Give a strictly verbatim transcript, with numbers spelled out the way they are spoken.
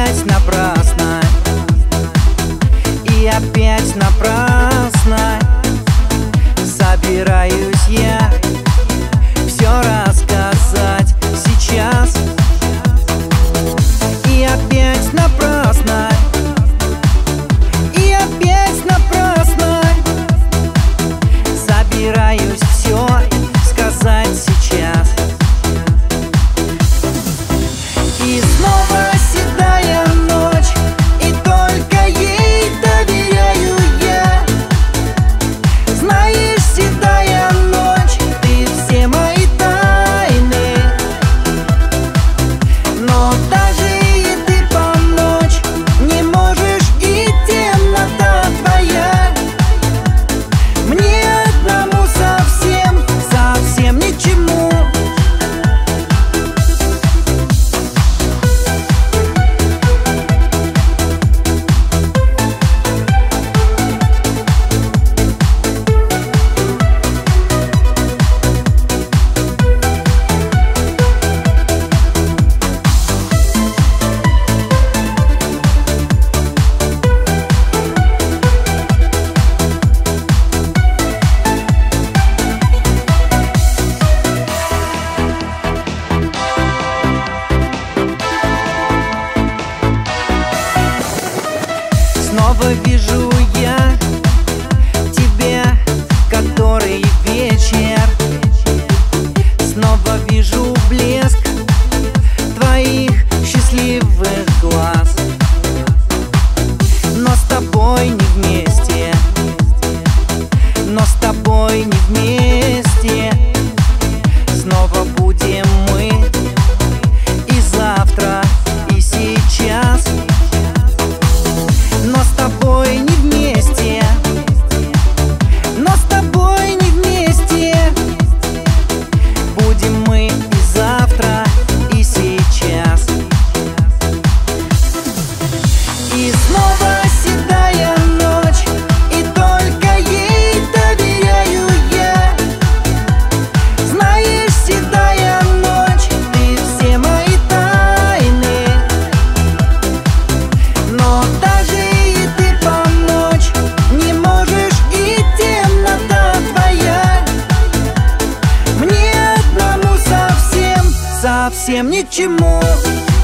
опять напрасно, и опять напрасно собираюсь я все рассказать сейчас. И опять напрасно, и опять напрасно собираюсь все сказать сейчас. И снова седая ночь, и только ей доверяю я. Знаешь, седая ночь, ты все мои тайны, но даже и ты помочь не можешь, и темнота твоя мне одному совсем, совсем ни к чему. Снова вижу я тебя, который вечер. Снова вижу блеск твоих счастливых глаз. Но с тобой не вместе, но с тобой не вместе. Снова будем мы и завтра, и сейчас. Но с тобой не вместе, но с тобой не вместе. Будем мы и завтра, и сейчас. И снова седая ночь, и только ей доверяю я. Знаешь, седая ночь, ты все мои тайны, но даже не можешь, и темнота твоя мне одному совсем, совсем ни к чему.